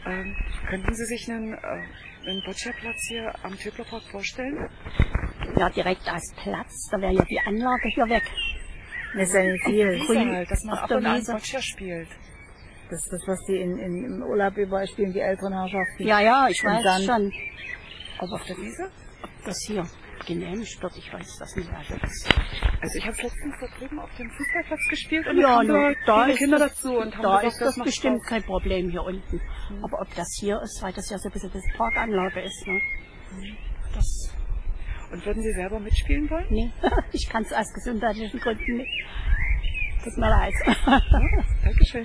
Könnten Sie sich einen Boccia-Platz hier am Töblerpark vorstellen? Ja, direkt als Platz, da wäre ja die Anlage hier weg. Das ist ja nicht viel. Grün, halt, dass man auf ab der und an Wiese. Boccia spielt. Das ist das, was die im Urlaub überall spielen, die älteren Herrschaften. Ja, ich Im weiß Sand. schon. Aber auf der Wiese? Ob das hier genehmigt wird, ich weiß das nicht. Also ich habe letztens da drüben auf dem Fußballplatz gespielt und Ja, da ist Kinder das, dazu und haben da gesagt, ist das macht bestimmt Spaß. kein Problem hier unten. Aber ob das hier ist, weil das ja so ein bisschen das Parkanlage ist, ne? Das, Und würden Sie selber mitspielen wollen? nee, ich kann es aus gesundheitlichen Gründen nicht. Tut mir leid. Dankeschön.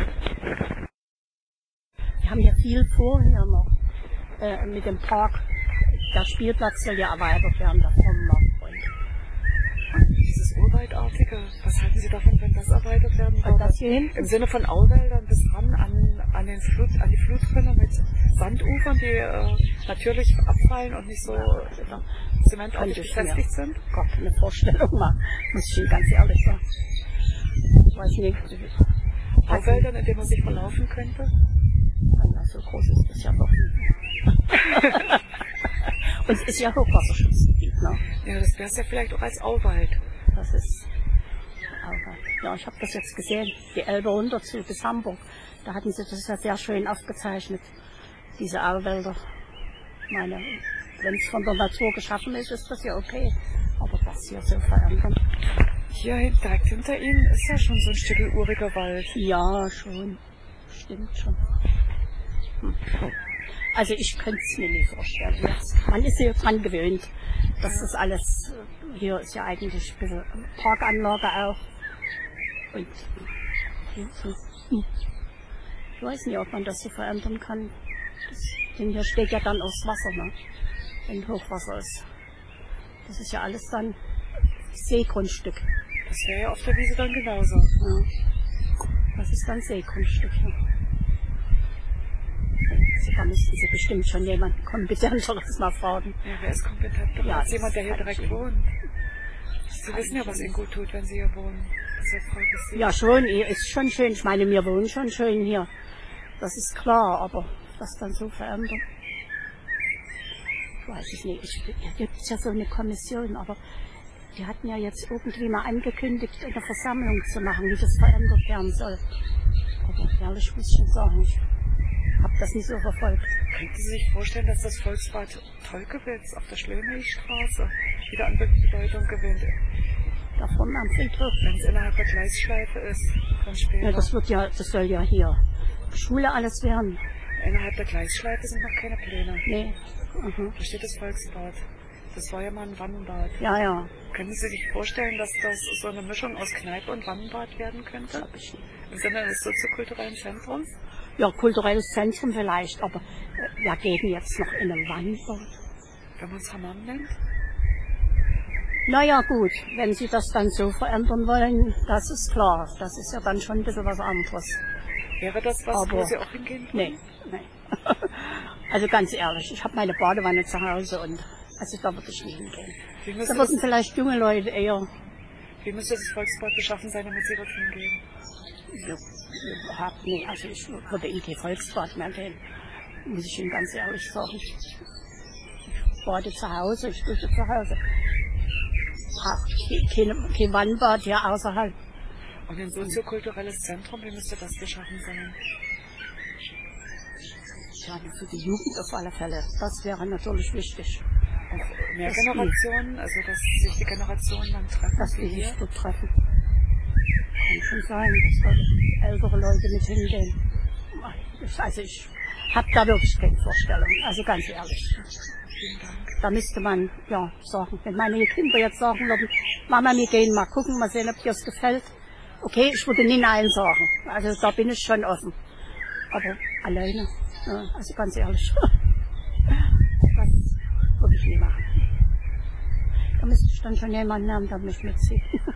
Wir haben ja viel vor hier noch mit dem Park. Der Spielplatz soll ja erweitert werden, der Marktfreund. Dieses Urwaldartige, was halten Sie davon, wenn das erweitert werden Und würde? das hier hinten? Im Sinne von Auwäldern bis ran an die Flutrinne mit Sandufern, die natürlich abfallen und nicht so zementartig Könnte ich befestigt mir sind. gar keine Vorstellung machen, muss ich Ihnen ganz ehrlich sagen. Ich weiß nicht. Auwäldern, in denen man sich verlaufen könnte. Na, so groß ist das ja doch nicht. Und es ist ja Hochwasserschutzgebiet, ne? Ja, das wäre es ja vielleicht auch als Auwald. Das ist Auwald. Ja, ich habe das jetzt gesehen, die Elbe runter zu bis Hamburg. Da hatten sie das ja sehr schön aufgezeichnet, diese Auwälder. Ich meine, wenn es von der Natur geschaffen ist, ist das ja okay. Aber das hier so verändern. Hier direkt hinter Ihnen ist ja schon so ein Stück uriger Wald. Ja, schon. Stimmt schon. Also ich könnte es mir nicht vorstellen jetzt. Man ist ja dran gewöhnt. Das ist alles, hier ist ja eigentlich ein bisschen Parkanlage auch. Und ich weiß nicht, ob man das so verändern kann. Denn hier steht ja dann aufs Wasser, ne? Wenn Hochwasser ist. Das ist ja alles dann Seegrundstück. Das wäre ja auf der Wiese dann genauso. Ja. Das ist dann Seegrundstück. Ja. Also da müssten Sie bestimmt schon jemanden Kompetenteres mal fragen. Ja, wer ist kompetent? Ja, Als jemand, der hier kann direkt ich wohnt. Sie wissen ja, was Ihnen gut tut, wenn Sie hier wohnen. Deshalb frage ich Sie. Ja, schon, ist schon schön. Ich meine, wir wohnen schon schön hier. Das ist klar, aber das dann so verändert. Ich weiß es nicht. Hier gibt es ja so eine Kommission, aber die hatten ja jetzt irgendwie mal angekündigt, eine Versammlung zu machen, wie das verändert werden soll. Aber ehrlich muss ich schon sagen, ich habe das nicht so verfolgt. Könnten Sie sich vorstellen, dass das Volksbad Tolkewitz auf der Schlömilchstraße wieder an Bedeutung gewinnt? Da vorne am Friedhof. Wenn es innerhalb der Gleisschleife ist, dann später. Ja, das soll ja hier Schule alles werden. Innerhalb der Gleisschleife sind noch keine Pläne. Nee. Mhm. Da steht das Volksbad. Das war ja mal ein Wannenbad. Ja. Können Sie sich vorstellen, dass das so eine Mischung aus Kneipe und Wannenbad werden könnte? Das hab ich nicht. Im Sinne eines soziokulturellen Zentrums? Ja, kulturelles Zentrum vielleicht, aber wir gehen jetzt noch in einem Wannenbad. Wenn man es Hammam nennt? Naja gut, wenn Sie das dann so verändern wollen, das ist klar. Das ist ja dann schon ein bisschen was anderes. Wäre das was, Aber wo Sie auch hingehen wollen? Nee. Also ganz ehrlich, ich habe meine Badewanne zu Hause und also da würde ich nicht hingehen. Wie Da müsste, würden das, vielleicht junge Leute eher. wie müsste das Volksbad beschaffen sein, damit Sie dorthin gehen? Überhaupt nicht. Also ich würde in kein Volksbad mehr gehen, muss ich Ihnen ganz ehrlich sagen. Ich bade zu Hause, ich dusche zu Hause. Kein Wannbad hier außerhalb. Und ein soziokulturelles Zentrum, wie müsste das geschaffen sein? Ja, für die Jugend auf alle Fälle. Das wäre natürlich wichtig. Auch mehr Generationen, also dass sich die Generationen dann treffen. Dass die wie sich hier? dort treffen. Kann schon sein, dass da ältere Leute mit hingehen. Also ich habe da wirklich keine Vorstellung. Also ganz ehrlich. Vielen Dank. Da müsste man ja sagen, wenn meine Kinder jetzt sagen würden, Mama, wir gehen mal gucken, mal sehen, ob dir das gefällt. Okay, ich würde nie Nein sagen. Also da bin ich schon offen. Aber alleine, ja, also ganz ehrlich, das würde ich nie machen. Da müsste ich dann schon jemanden haben, der mich mitzieht.